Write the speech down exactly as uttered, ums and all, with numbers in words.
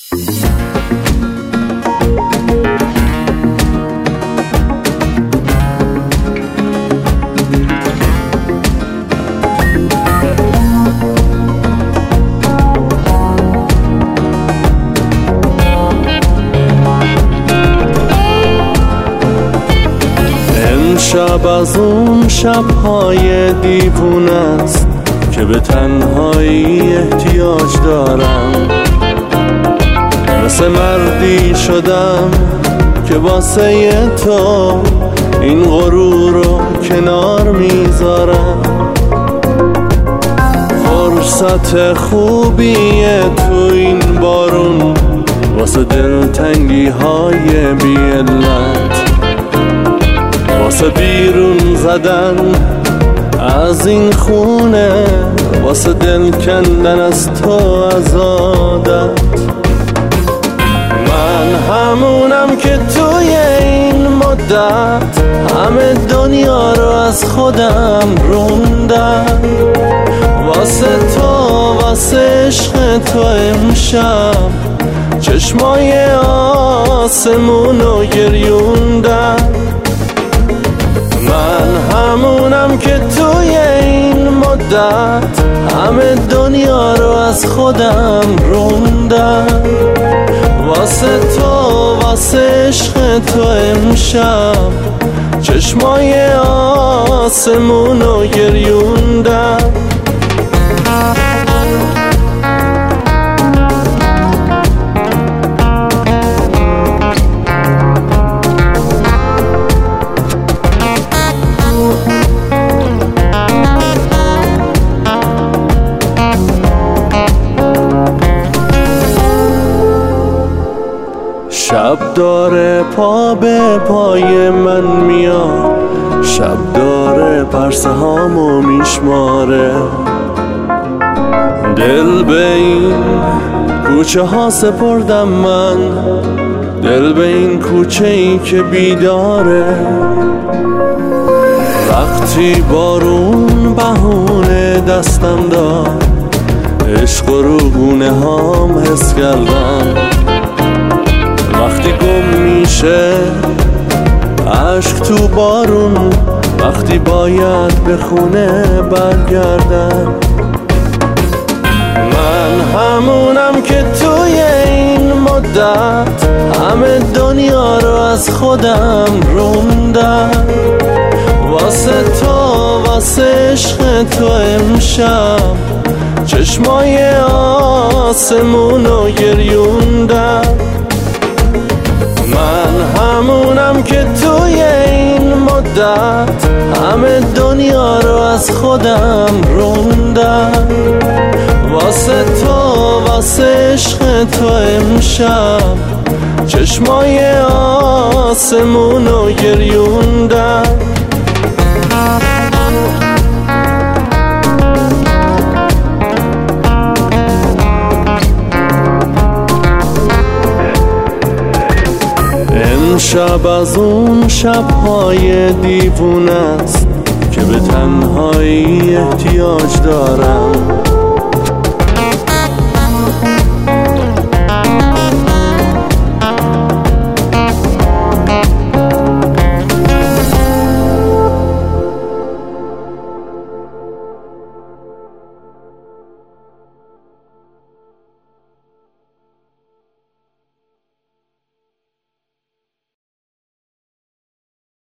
شب از اون شب‌های دیوونه است که به تنهایی احتیاج دارم. مثل مردی شدم که واسه تو این غرور رو کنار میذارم. فرصت خوبیه تو این بارون واسه دلتنگی های بی علت، واسه بیرون زدن از این خونه، واسه دل کندن از تو از عادت. من همونم که توی این مدت همه دنیا رو از خودم روندم. واسه تو واسه عشق تو امشب چشمای آسمون رو گریوندم. من همونم که توی این مدت همه دنیا رو از خودم روندم. واسه تو واسه عشق تو امشب چشمای آسمون رو گریوندم. شب داره پا به پای من میاد، شب داره پرسه هامو میشماره. دل به این کوچه ها سپردم من، دل به این کوچه ای که بیداره. وقتی بارون بهونه دستم داد، عشق رو گونه هام حس کردم. وقتی گم میشه عشق تو بارون، وقتی باید به خونه برگردم. من همونم که توی این مدت همه دنیا رو از خودم روندم. واسه تو واسه عشق تو امشب چشمای آسمون رو گریوندم. من همونم که توی این مدت همه دنیا رو از خودم روندم. واسه تو واسه عشق تو امشب چشمای آسمون رو گریوندم. امشب از اون شب‌های دیوونه است که به تنهایی احتیاج دارم.